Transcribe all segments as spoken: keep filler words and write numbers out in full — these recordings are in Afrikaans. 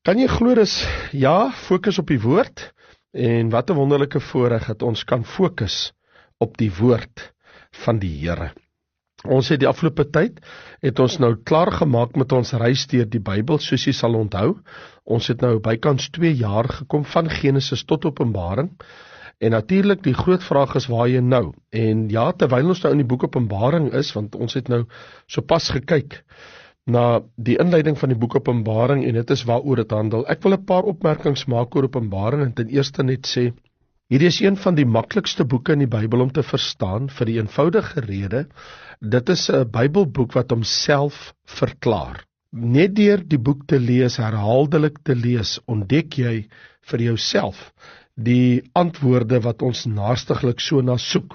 Kan jy glo dis, ja, fokus op die woord, en wat 'n wonderlike voorreg dat ons kan fokus op die woord van die Here. Ons het die afgelope tyd, het ons nou klaar gemaak met ons reis deur die Bybel, soos jy sal onthou. Ons het nou bykans twee jaar gekom, van Genesis tot Openbaring, en natuurlik die groot vraag is, waar jy nou? En ja, terwyl ons nou in die boek Openbaring is, want ons het nou sopas gekyk na die inleiding van die boek Openbaring, en dit is waaroor dit handel. Ek wil 'n paar opmerkings maak oor Openbaring, en ten eerste net sê, hierdie is een van die maklikste boeke in die Bybel om te verstaan, vir die eenvoudige rede, dit is 'n Bybelboek wat homself verklaar. Net deur die boek te lees, herhaaldelik te lees, ontdek jy vir jouself die antwoorde wat ons naastiglik so na soek.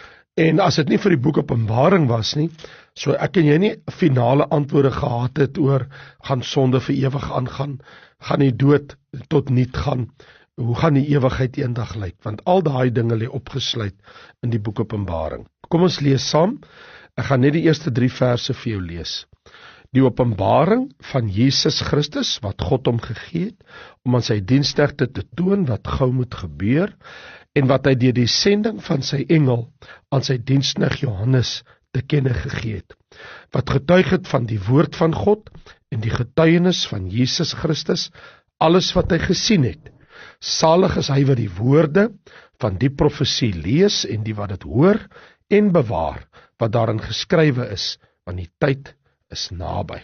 En as dit nie vir die boek Openbaring was nie, so ek en jy nie finale antwoorde gehad het oor, gaan sonde vir ewig aangaan, gaan die dood tot niet gaan, hoe gaan die ewigheid eendag lyk, want al daai dinge lê opgesluit in die boek Openbaring. Kom ons lees saam, ek gaan net die eerste drie verse vir jou lees. Die openbaring van Jesus Christus, wat God hom gegee het, om aan sy diensknegte te toon wat gou moet gebeur, en wat hy deur die sending van sy engel aan sy diensknegt Johannes te kenne gegee het, wat getuig het van die woord van God en die getuienis van Jesus Christus, alles wat hy gesien het. Salig is hy wat die woorde van die profesie lees en die wat dit hoor en bewaar, wat daarin geskrywe is, want die tyd is naby.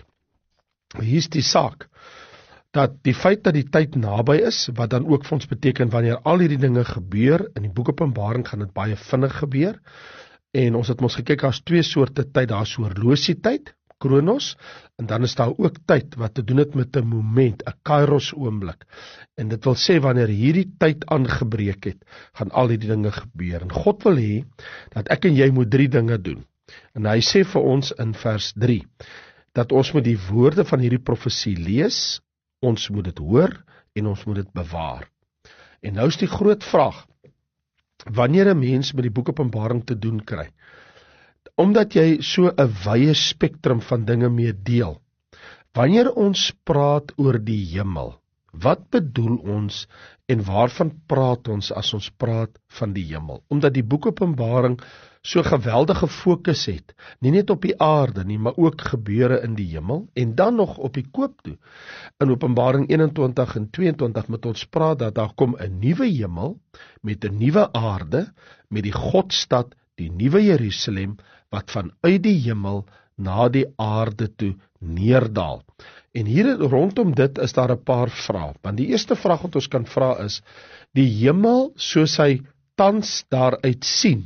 Hier is die saak, dat die feit dat die tyd naby is, wat dan ook vir ons beteken, wanneer al hierdie dinge gebeur, in die boek Openbaring gaan dit baie vinnig gebeur, en ons het ons gekyk, as twee soorte tyd, daar is horlosietyd, Kronos, en dan is daar ook tyd, wat te doen het met 'n moment, 'n kairos oomblik, en dit wil sê, wanneer hierdie tyd aangebreek het, gaan al hierdie dinge gebeur, en God wil hê, dat ek en jy moet drie dinge doen, en hy sê vir ons in vers drie, dat ons moet die woorde van hierdie profesie lees, ons moet dit hoor, en ons moet dit bewaar. En nou is die groot vraag, wanneer 'n mens met die boek Openbaring te doen kry, omdat jy so 'n wye spektrum van dinge mee deel, wanneer ons praat oor die hemel, wat bedoel ons en waarvan praat ons as ons praat van die hemel? Omdat die boek Openbaring so geweldige fokus het, nie net op die aarde nie, maar ook gebeure in die hemel, en dan nog op die koop toe. In Openbaring eenentwintig en tweeëntwintig met ons praat dat daar kom 'n nuwe hemel, met 'n nuwe aarde, met die Godstad, die nuwe Jerusalem, wat vanuit die hemel na die aarde toe neerdal. En hier rondom dit is daar 'n paar vrae, want die eerste vraag wat ons kan vra is, die hemel soos hy tans daaruit sien,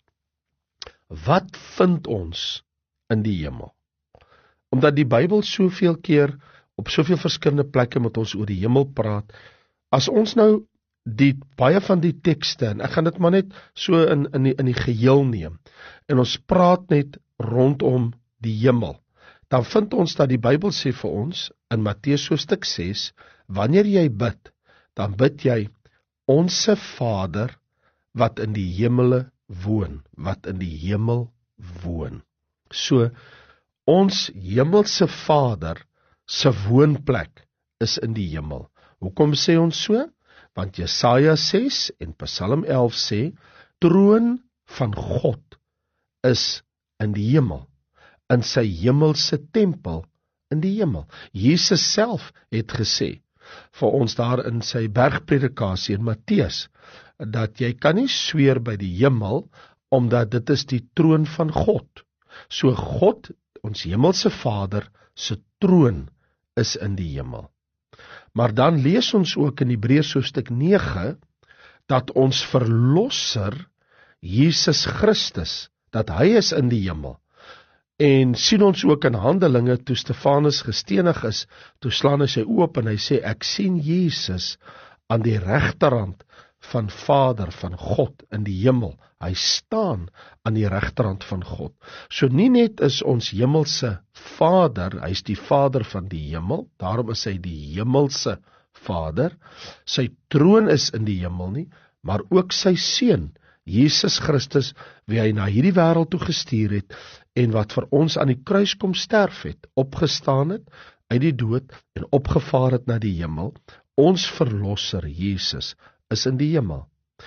wat vind ons in die hemel? Omdat die Bybel soveel keer, op soveel verskillende plekke met ons oor die hemel praat, as ons nou die baie van die tekste, en ek gaan dit maar net so in, in, die, in die geheel neem, en ons praat net rondom die hemel, dan vind ons dat die Bybel sê vir ons, in Matteus hoofstuk ses, wanneer jy bid, dan bid jy, Onse Vader, wat in die hemele woon, wat in die hemel woon. So, ons hemelse Vader, se woonplek, is in die hemel. Hoekom sê ons so? Want Jesaja ses en Psalm elf sê, troon van God is in die hemel, in sy hemelse tempel in die hemel. Jesus self het gesê, vir ons daar in sy bergpredikasie in Matteus, dat jy kan nie sweer by die hemel, omdat dit is die troon van God. So God, ons hemelse Vader, se troon is in die hemel. Maar dan lees ons ook in Hebreërs hoofstuk nege, dat ons verlosser, Jesus Christus, dat hy is in die hemel. En sien ons ook in Handelinge, toe Stefanus gestenig is, toe slaan hy sy oë op en hy sê, ek sien Jesus aan die regterhand van Vader, van God in die hemel. Hy staan aan die regterhand van God. So nie net is ons hemelse Vader, hy is die Vader van die hemel, daarom is hy die hemelse Vader, sy troon is in die hemel nie, maar ook sy Seun, Jesus Christus, wie hy na hierdie wêreld toe gestuur het, en wat vir ons aan die kruis kom sterf het, opgestaan het, uit die dood en opgevaar het na die hemel, ons verlosser Jesus is in die hemel.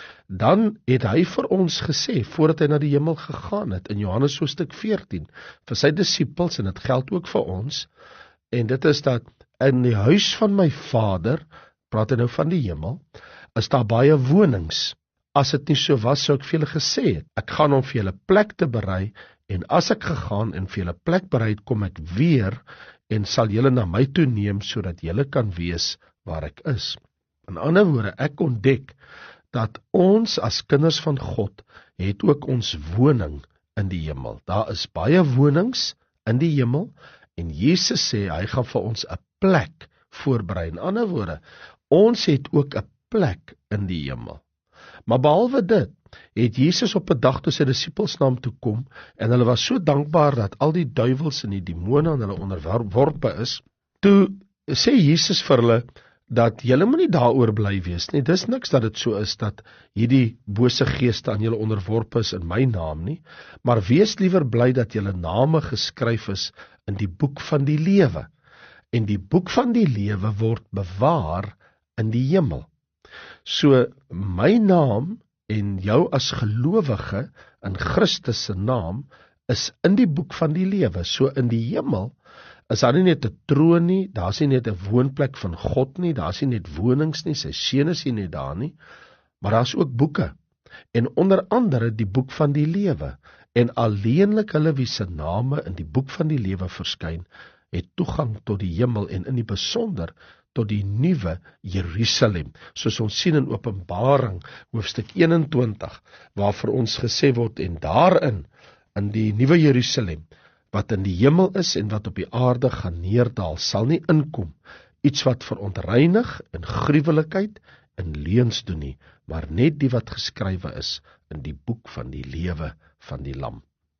Dan het hy vir ons gesê, voordat hy na die hemel gegaan het, in Johannes hoofstuk veertien, vir sy disippels, en dit geld ook vir ons, en dit is dat, in die huis van my Vader, praat hy nou van die hemel, is daar baie wonings. As dit nie so was, sou ek vir julle gesê het, ek gaan om vir julle plek te berei, en as ek gegaan en vir julle plek berei het, kom ek weer, en sal julle na my toe neem, sodat julle kan wees waar ek is. In ander woorde, ek ontdek, dat ons as kinders van God, het ook ons woning in die hemel. Daar is baie wonings in die hemel, en Jesus sê, hy gaan vir ons 'n plek voorberei. In ander woorde, ons het ook 'n plek in die hemel. Maar behalwe dit, het Jesus op 'n dag toe sy disippels na hom toe kom, en hulle was so dankbaar dat al die duiwels en die demone aan hulle onderworpe is, toe sê Jesus vir hulle, dat julle moet nie daaroor bly wees nie. Dis niks dat dit so is, dat hierdie bose geeste aan julle onderworpe is in my naam nie, maar wees liewer bly dat julle name geskryf is in die boek van die lewe. En die boek van die lewe word bewaar in die hemel. So, my naam en jou as gelowige in Christus se naam is in die boek van die lewe. So in die hemel is daar nie net 'n troon nie, daar is nie net 'n woonplek van God nie, daar is nie net wonings nie, sy seun is nie net daar nie, maar daar is ook boeke. En onder andere die boek van die lewe. En alleenlik hulle wie se name in die boek van die lewe verskyn, het toegang tot die hemel en in die besonder tot die nuwe Jerusalem, soos ons sien in Openbaring hoofstuk eenentwintig, waar vir ons gesê word, en daarin, in die nuwe Jerusalem, wat in die hemel is en wat op die aarde gaan neerdaal, sal nie inkom, iets wat verontreinig en gruwelikheid en leuns doen nie, maar net die wat geskrywe is in die boek van die lewe van die Lam.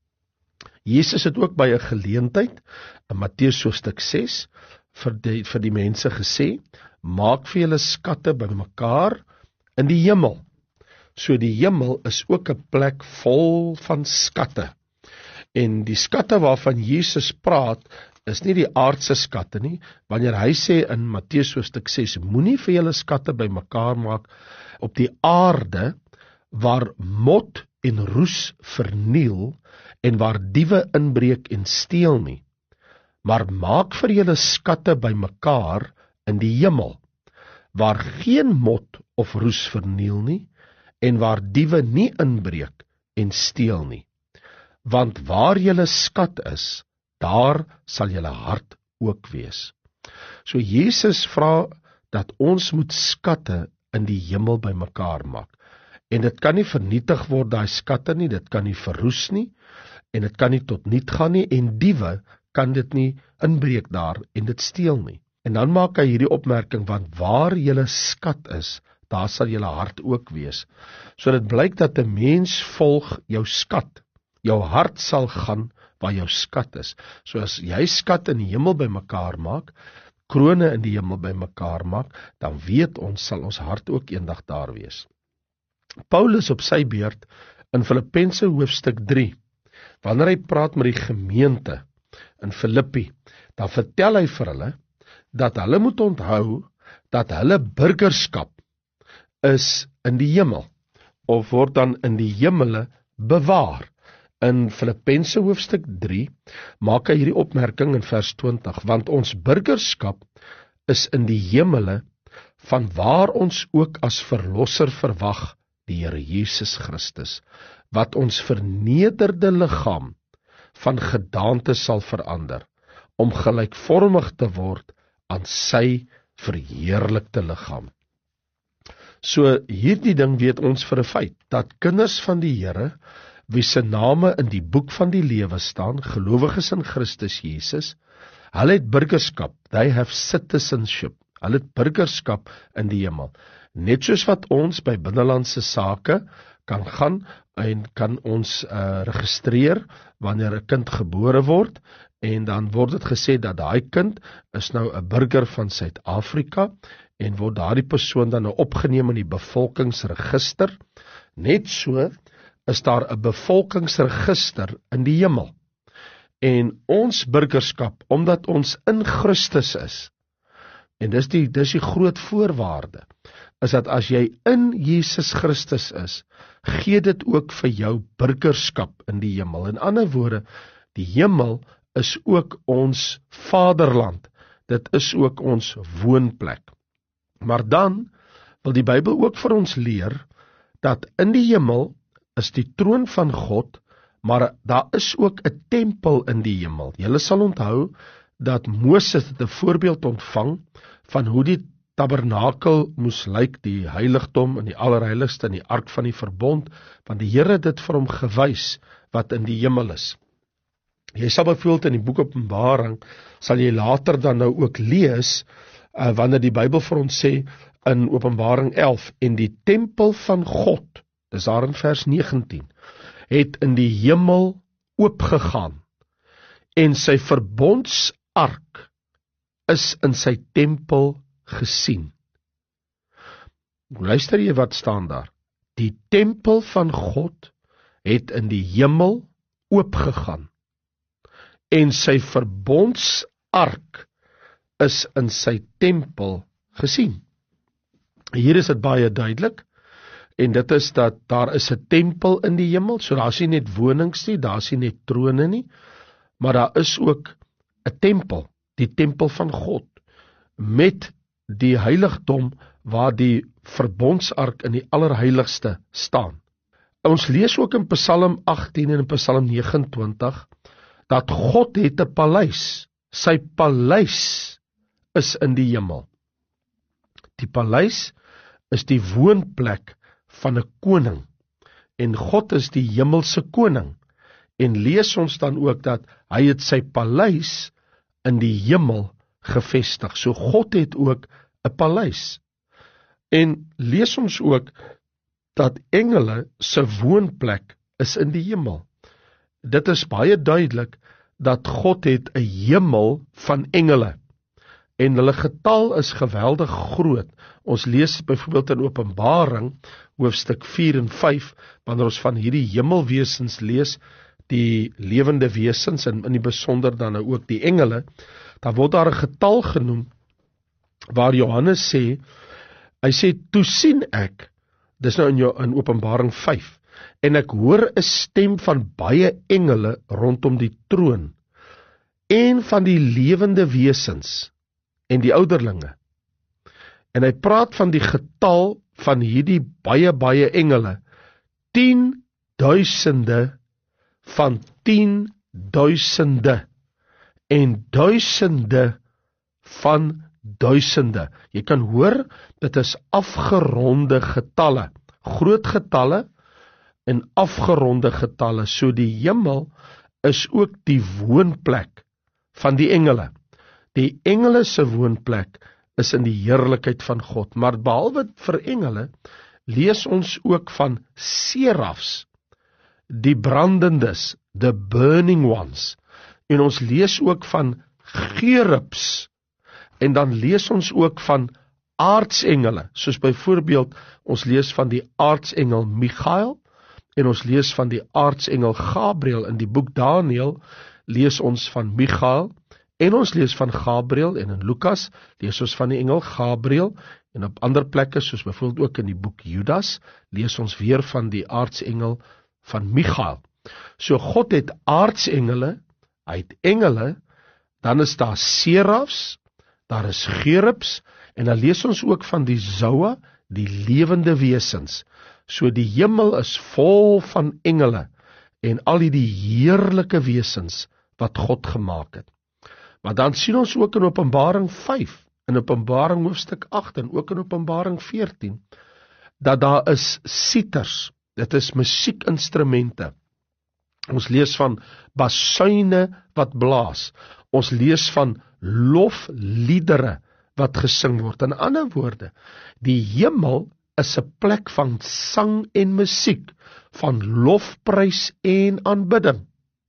Jesus het ook by 'n geleentheid, in Matteus hoofstuk ses, vir die, vir die mense gesê, maak vir julle skatte bymekaar in die hemel. So die hemel is ook 'n plek vol van skatte. En die skatte waarvan Jesus praat, is nie die aardse skatte nie, wanneer hy sê in Matteus hoofstuk ses, moenie vir julle skatte bymekaar maak op die aarde, waar mot en roes verniel, en waar diewe inbreek en steel nie, maar maak vir julle skatte bymekaar in die hemel, waar geen mot of roes verniel nie, en waar diewe nie inbreek en steel nie. Want waar julle skat is, daar sal julle hart ook wees. So Jesus vra dat ons moet skatte in die hemel bymekaar maak. En dit kan nie vernietig word, daai skatte nie, dit kan nie verroes nie, en dit kan nie tot niet gaan nie, en diewe kan dit nie inbreek daar, en dit steel nie. En dan maak hy hierdie opmerking, want waar julle skat is, daar sal julle hart ook wees. So dit blyk dat 'n mens volg jou skat. Jou hart sal gaan waar jou skat is. So as jy skat in die hemel bymekaar maak, krone in die hemel bymekaar maak, dan weet ons, sal ons hart ook eendag daar wees. Paulus op sy beurt, in Filippense hoofstuk drie, wanneer hy praat met die gemeente in Filippi, dan vertel hy vir hulle, dat hulle moet onthou, dat hulle burgerskap is in die hemel, of word dan in die hemele bewaar. In Filippense hoofstuk drie, maak hy hierdie opmerking in vers twintig, want ons burgerskap is in die hemele, van waar ons ook as verlosser verwag, die Here Jesus Christus, wat ons vernederde liggaam van gedaante sal verander, om gelykvormig te word aan sy verheerlikte liggaam. So hierdie ding weet ons vir 'n feit, dat kinders van die Here, wie se name in die boek van die lewe staan, gelowiges in Christus Jesus, hulle het burgerskap, they have citizenship, hulle het burgerskap in die hemel. Net soos wat ons by binnelandse sake kan gaan en kan ons uh, registreer wanneer 'n kind gebore word, en dan word dit gesê dat daai kind is nou 'n burger van Suid-Afrika, en word daardie persoon dan nou opgeneem in die bevolkingsregister. Net so is daar 'n bevolkingsregister in die hemel. En ons burgerskap, omdat ons in Christus is, en dis die, dis die groot voorwaarde, is dat as jy in Jesus Christus is, gee dit ook vir jou burgerskap in die hemel. In ander woorde, die hemel is ook ons vaderland, dit is ook ons woonplek. Maar dan wil die Bybel ook vir ons leer, dat in die hemel is die troon van God, maar daar is ook 'n tempel in die hemel. Julle sal onthou dat Moses het 'n voorbeeld ontvang van hoe die tabernakel moes lyk, die heiligdom en die allerheiligste en die ark van die verbond, want die Here het dit vir hom gewys wat in die hemel is. Jy sal byvoorbeeld in die boek Openbaring, sal jy later dan nou ook lees, uh, wanneer die Bybel vir ons sê, in Openbaring elf, en die tempel van God, dis daar in vers negentien, het in die hemel oopgegaan, en sy verbondsark is in sy tempel gesien. Luister jy wat staan daar? Die tempel van God het in die hemel oopgegaan, en sy verbondsark is in sy tempel gesien. Hier is dit baie duidelik, en dit is dat daar is 'n tempel in die hemel, so daar is nie net wonings nie, daar is nie net trone nie, maar daar is ook 'n tempel, die tempel van God, met die heiligdom waar die verbondsark in die allerheiligste staan. Ons lees ook in Psalm agttien en in Psalm vyf nege, dat God het 'n paleis, sy paleis is in die hemel. Die paleis is die woonplek van 'n koning, en God is die hemelse koning, en lees ons dan ook dat hy het sy paleis in die hemel gevestig. So God het ook 'n paleis. En lees ons ook dat engele se woonplek is in die hemel. Dit is baie duidelik dat God het 'n hemel van engele, en hulle getal is geweldig groot. Ons lees byvoorbeeld in Openbaring hoofstuk vier en vyf, wanneer ons van hierdie hemelwesens lees, die lewende wesens, en in die besonder dan nou ook die engele, dan word daar 'n getal genoem, waar Johannes sê, hy sê, toe sien ek, dis nou in, jou, in Openbaring vyf, en ek hoor 'n stem van baie engele rondom die troon, en van die lewende wesens, en die ouderlinge. En hy praat van die getal van hierdie baie, baie engele, tien duisende van tien duisende, en duisende van duisende. Jy kan hoor, dit is afgeronde getalle, groot getalle, en afgeronde getalle, so die hemel is ook die woonplek van die engele. Die engele se woonplek is in die heerlikheid van God, maar behalwe vir engele, lees ons ook van serafs, die brandendes, the burning ones, en ons lees ook van gerubs, en dan lees ons ook van aartsengele, soos byvoorbeeld, ons lees van die aartsengel Michael, en ons lees van die aartsengel Gabriel. In die boek Daniël lees ons van Michael, en ons lees van Gabriel, en in Lukas lees ons van die engel Gabriel, en op ander plekke, soos byvoorbeeld ook in die boek Judas, lees ons weer van die aartsengel van Michael. So God het aartsengele, hy het engele, dan is daar serafs, daar is gerubs, en dan lees ons ook van die zoue, die lewende wesens. So die hemel is vol van engele, en al die heerlike wesens, wat God gemaak het. Maar dan sien ons ook in Openbaring vyf, in Openbaring hoofstuk agt, en ook in Openbaring veertien, dat daar is siters, dit is musiekinstrumente. Ons lees van basuine wat blaas, ons lees van lofliedere wat gesing word. In ander woorde, die hemel is 'n plek van sang en musiek, van lofprys en aanbidding.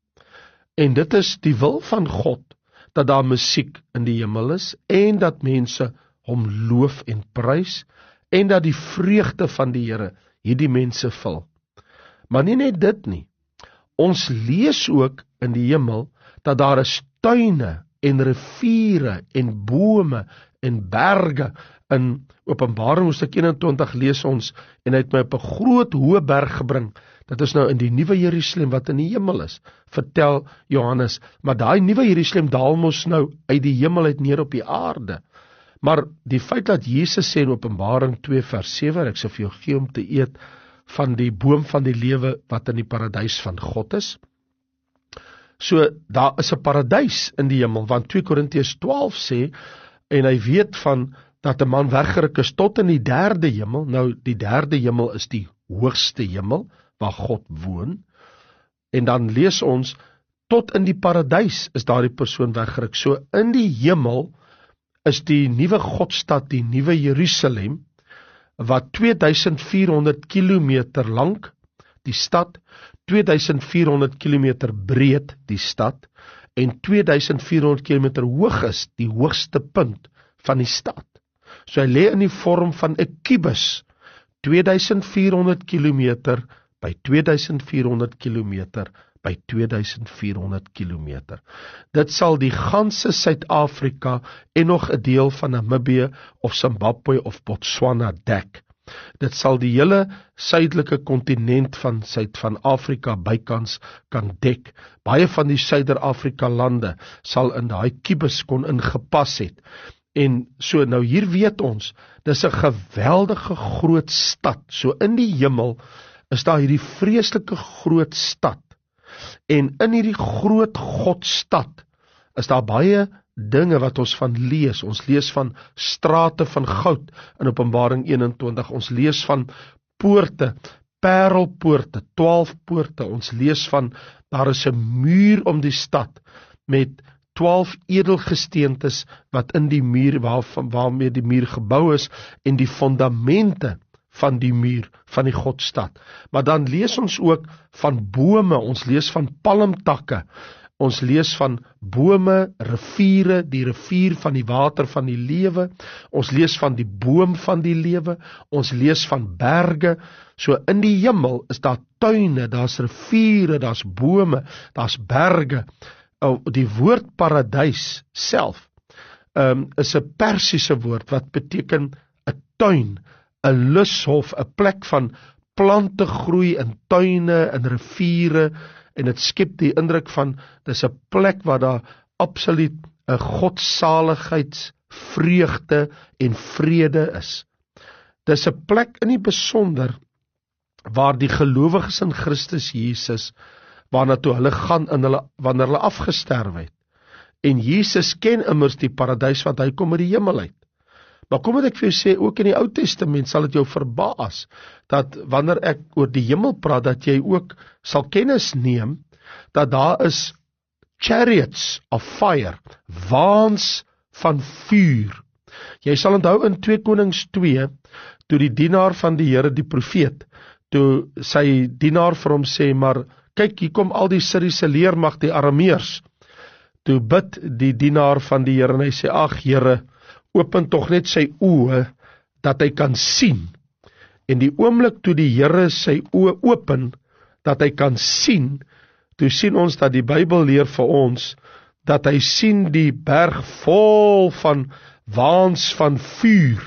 En dit is die wil van God, dat daar musiek in die hemel is, en dat mense hom loof en prys, en dat die vreugde van die Here hierdie mense vul. Maar nie net dit nie, ons lees ook in die hemel, dat daar is tuine en riviere en bome en berge. In Openbaring hoofstuk eenentwintig lees ons, en hy het my op 'n groot hoë berg gebring. Dit is nou in die nuwe Jerusalem wat in die hemel is, vertel Johannes. Maar daai nuwe Jerusalem daal mos nou uit die hemel uit neer op die aarde. Maar die feit dat Jesus sê in Openbaring twee vers sewe, ek sal vir jou gee om te eet van die boom van die lewe wat in die paradys van God is. So, daar is 'n paradys in die hemel, want twee Korintiërs twaalf sê, en hy weet van, dat 'n man weggeruk is tot in die derde hemel. Nou, die derde hemel is die hoogste hemel, waar God woon. En dan lees ons, tot in die paradys is daardie persoon weggeruk. So, in die hemel is die nuwe Godstad, die nuwe Jerusalem, wat twee duisend vier honderd kilometer lank, die stad, twee duisend vier honderd kilometer breed, die stad, en twee duisend vier honderd kilometer hoog is, die hoogste punt van die stad. So hy lê in die vorm van 'n kubus, twee duisend vier honderd kilometer by twee duisend vier honderd kilometer by twee duisend vier honderd kilometer. Dit sal die ganse Suid-Afrika en nog 'n deel van Namibië of Zimbabwe of Botswana dek. Dit sal die hele suidelike kontinent van Suid van Afrika bykans kan dek. Baie van die Suider-Afrika lande sal in daai kubus kon ingepas het. En so nou hier weet ons, dis 'n geweldige groot stad. So in die hemel is daar hierdie vreeslike groot stad. En in hierdie groot Godstad is daar baie dinge wat ons van lees. Ons lees van strate van goud in Openbaring eenentwintig. Ons lees van poorte, parelpoorte, twaalf poorte. Ons lees van, daar is 'n muur om die stad met twaalf edelgesteentes wat in die muur, waar, waarmee die muur gebou is, en die fondamente van die muur van die Godstad. Maar dan lees ons ook van bome, ons lees van palmtakke, ons lees van bome, riviere, die rivier van die water van die lewe, ons lees van die boom van die lewe, ons lees van berge. So in die hemel is daar tuine, daar's riviere, daar's bome, daar's berge. Die woord paradys self um, is 'n Persiese woord wat beteken 'n tuin, 'n lushof, 'n plek van plante groei in tuine, in riviere, en dit skep die indruk van, dis 'n plek waar daar absoluut 'n godsaligheid, vreugde en vrede is. Dis 'n plek in die besonder waar die gelowiges in Christus Jesus, waarna toe hulle gaan in hulle, wanneer hulle afgesterf het. En Jesus ken immers die paradys, want hy kom uit die hemel uit. Maar kom wat ek vir jou sê, ook in die Ou Testament sal dit jou verbaas, dat wanneer ek oor die hemel praat, dat jy ook sal kennis neem, dat daar is chariots of fire, waans van vuur. Jy sal onthou in twee Konings twee, toe die dienaar van die Here, die profeet, toe sy dienaar vir hom sê, maar kyk, hier kom al die Syriese leermag, die Arameërs. Toe bid die dienaar van die Here en hy sê, ag Here, open tog net sy oë, dat hy kan sien. En die oomblik toe die Here sy oë open, dat hy kan sien, toe sien ons dat die Bybel leer vir ons, dat hy sien die berg vol van waans van vuur.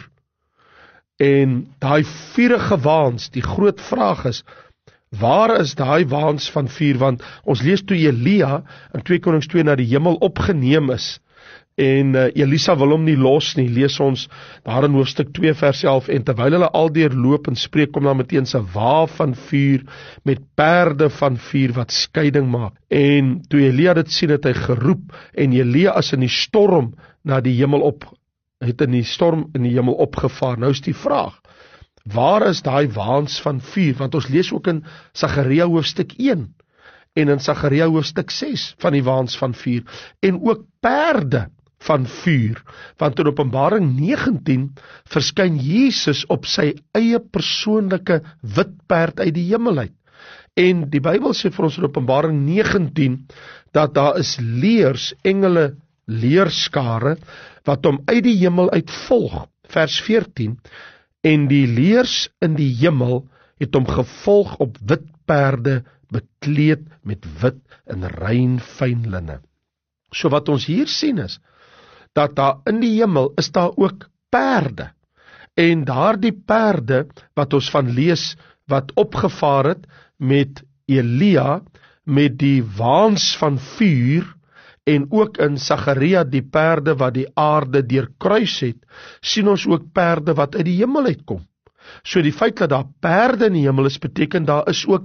En daai vurige waans, die groot vraag is, waar is daai waans van vuur? Want ons lees toe Elia in twee Konings twee na die hemel opgeneem is, en uh, Elisa wil hom nie los nie, lees ons daar in hoofstuk twee vers elf, en terwyl hulle aldeur loop en spreek, kom daar meteen 'n waa van vuur, met perde van vuur wat skeiding maak. En toe Elia dit sien, het hy geroep, en Elia is in die storm na die hemel op, het in die storm in die hemel opgevaar. Nou is die vraag, waar is daai waans van vuur? Want ons lees ook in Sagaria hoofstuk een, en in Sagaria hoofstuk ses van die waans van vuur, en ook perde van vuur, want in Openbaring negentien verskyn Jesus op sy eie persoonlike wit perd uit die hemel uit. En die Bybel sê vir ons in Openbaring negentien, dat daar is leers, engele, leerskare, wat hom uit die hemel uit volg, vers veertien, en die leers in die hemel het hom gevolg op wit perde, bekleed met wit en rein fyn linne. So wat ons hier sien is, dat daar in die hemel is daar ook perde. En daardie perde wat ons van lees, wat opgevaar het met Elia, met die waans van vuur, en ook in Sagaria die perde wat die aarde deurkruis het, sien ons ook perde wat uit die hemel uitkom. So die feit dat daar perde in die hemel is, beteken daar is ook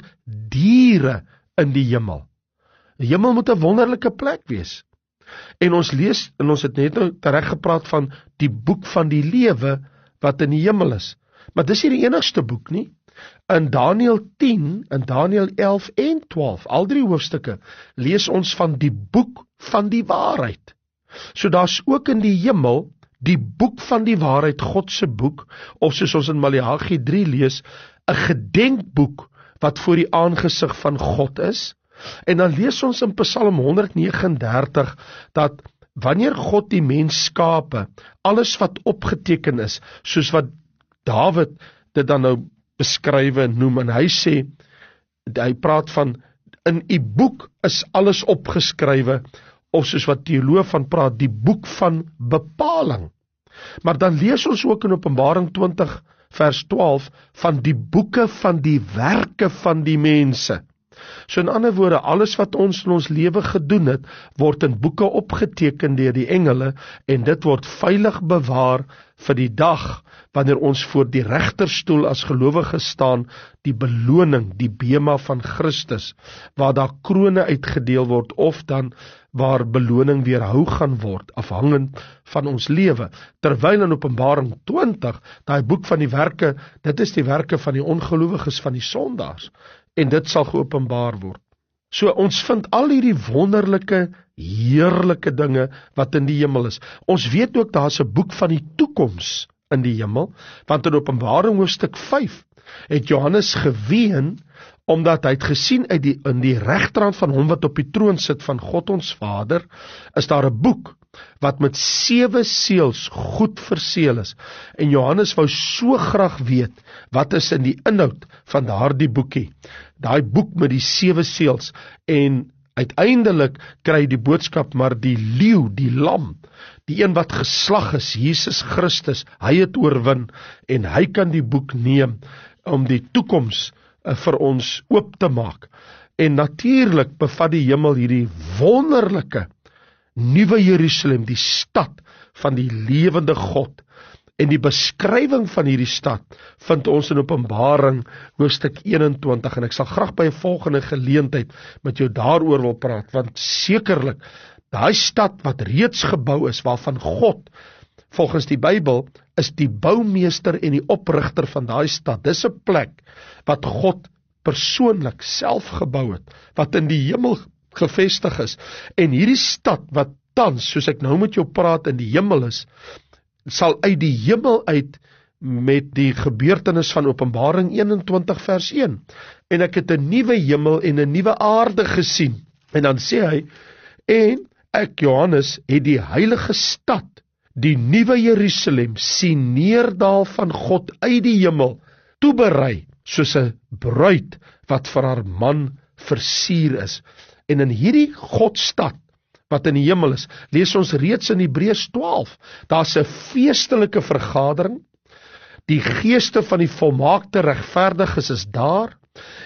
diere in die hemel. Die hemel moet 'n wonderlike plek wees. En ons lees, en ons het net nou tereg gepraat van die boek van die lewe wat in die hemel is. Maar dis nie die enigste boek nie. In Daniël tien, in Daniël elf en twaalf, al drie hoofstukke, lees ons van die boek van die waarheid. So daar's ook in die hemel die boek van die waarheid, God se boek, of soos ons in Maleagi drie lees, 'n gedenkboek wat voor die aangesig van God is. En dan lees ons in Psalm honderd vyf nege dat wanneer God die mens skape, alles wat opgeteken is, soos wat Dawid dit dan nou beskryf en noem, en hy sê, hy praat van, in u boek is alles opgeskrywe, of soos wat teoloog van praat, die boek van bepaling. Maar dan lees ons ook in Openbaring twintig vers twaalf, van die boeke van die werke van die mense. So in ander woorde, alles wat ons in ons lewe gedoen het, word in boeke opgeteken deur die engele, en dit word veilig bewaar vir die dag, wanneer ons voor die regterstoel as gelowiges staan, die beloning, die bema van Christus, waar daar krone uitgedeel word, of dan waar beloning weerhou gaan word, afhangend van ons lewe. Terwyl in Openbaring twintig, daai boek van die werke, dit is die werke van die ongelowiges, van die sondaars, en dit sal geopenbaar word. So ons vind al hierdie wonderlike, heerlike dinge wat in die hemel is. Ons weet ook daar's 'n boek van die toekoms in die hemel, want in Openbaring hoofstuk vyf het Johannes geween, omdat hy het gesien uit die, in die regterhand van hom wat op die troon sit van God ons Vader, is daar 'n boek wat met sewe seels goed verseël is. En Johannes wou so graag weet, wat is in die inhoud van daardie boekie, daai boek met die sewe seels, en uiteindelik kry die boodskap, maar die leeu, die lam, die een wat geslag is, Jesus Christus, hy het oorwin, en hy kan die boek neem, om die toekoms uh, vir ons oop te maak. En natuurlik bevat die hemel hierdie wonderlike, Nuwe Jerusalem, die stad van die lewende God, en die beskrywing van hierdie stad, vind ons in Openbaring hoofstuk eenentwintig, en ek sal graag by 'n volgende geleentheid met jou daaroor wil praat, want sekerlik, daai stad wat reeds gebou is, waarvan God, volgens die Bybel, is die boumeester en die oprigter van daai stad. Dis 'n plek wat God persoonlik self gebou het, wat in die hemel gevestig is, en hierdie stad wat tans, soos ek nou met jou praat, in die hemel is, sal uit die hemel uit met die gebeurtenis van Openbaring eenentwintig vers een, en ek het 'n nuwe hemel en 'n nuwe aarde gesien, en dan sê hy, en ek, Johannes, het die heilige stad, die nuwe Jerusalem, sien neerdaal van God uit die hemel, toeberei, soos 'n bruid wat vir haar man versier is. En in hierdie Godstad, wat in die hemel is, lees ons reeds in Hebreërs twaalf, daar's 'n feestelike vergadering, die geeste van die volmaakte regverdiges is daar,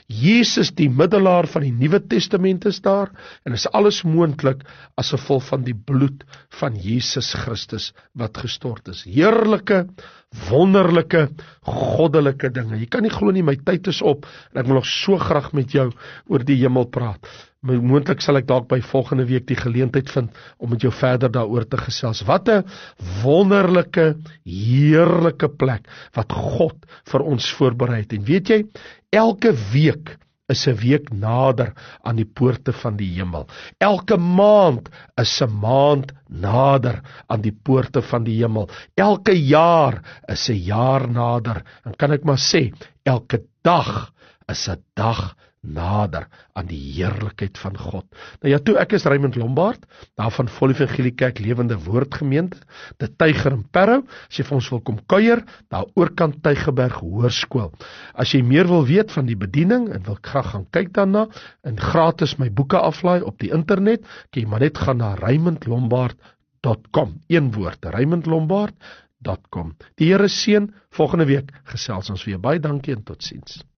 Jesus die middelaar van die Nuwe Testament is daar, en is alles moontlik as gevolg van die bloed van Jesus Christus wat gestort is. Heerlike, wonderlike, goddelike dinge. Jy kan nie glo nie, my tyd is op, en ek wil nog so graag met jou oor die hemel praat. Moontlik sal ek dalk by volgende week die geleentheid vind om met jou verder daaroor te gesels. Wat 'n wonderlike, heerlike plek wat God vir ons voorberei het. En weet jy, elke week is 'n week nader aan die poorte van die hemel. Elke maand is 'n maand nader aan die poorte van die hemel. Elke jaar is 'n jaar nader. En kan ek maar sê, elke dag is 'n dag nader aan die heerlikheid van God. Nou ja, toe ek is Raymond Lombard, daar van Volle Evangelie Kerk Lewende Woord Gemeente, die Tyger in Parow, as jy vir ons wil kom kuier, daar oorkant Tygerberg Hoërskool. As jy meer wil weet van die bediening, en wil graag gaan kyk daarna, en gratis my boeke aflaai op die internet, kan jy maar net gaan na raymond lombard dot com, een woord, raymond lombard dot com. Die Here seën, volgende week gesels ons weer. Baie dankie en totsiens.